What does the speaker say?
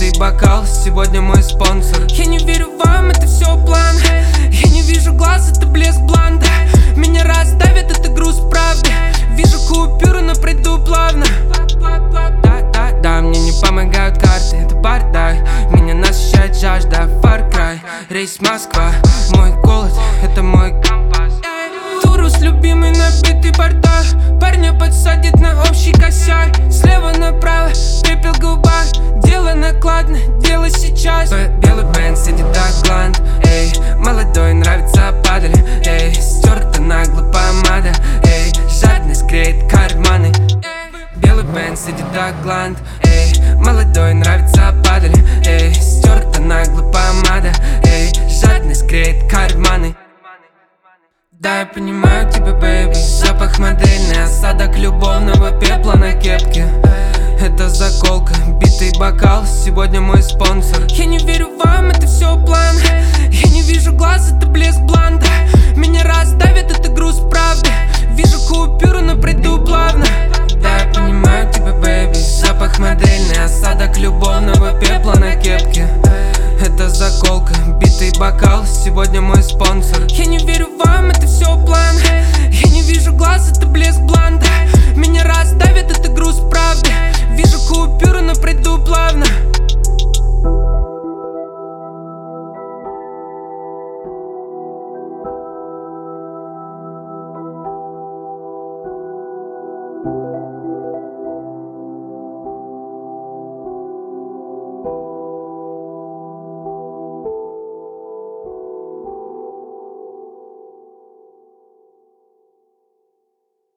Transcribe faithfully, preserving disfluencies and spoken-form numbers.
битый бокал, сегодня мой спонсор. Я не верю вам, это все план. Я не вижу глаз, это блеск бланда. Меня раздавит, это груз правды. Вижу купюру, но пройду плавно. Да, да, да, мне не помогают карты, это бардак. Меня насыщает жажда, Far Cry. Рейс Москва, мой голод, это мой компас. Турус любимый, набитый бардак. Парня подсадит на общий косяк. Слева направо, пепел в губах. Дело накладно, дело сейчас. Белый бен сидит так гланд. Эй, молодой, нравится падаль. Эй, стерта нагло помада. Эй, жадность греет карманы. Белый бен сидит так гланд. Эй, молодой, нравится падаль. Эй, стерта нагло помада. Эй, жадность греет карманы. Да, я понимаю тебя, бэйби. Запах модельный, осадок любовного пепла на кепке. Это заколка, битый бокал, сегодня мой спонсор. Я не верю вам, это все план. Я не вижу глаз, это блеск бланда. Меня раздавит, это груз правды. Вижу купюру, но пройду плавно. Да, я понимаю тебя, бэйби. Запах модельный, осадок любовного пепла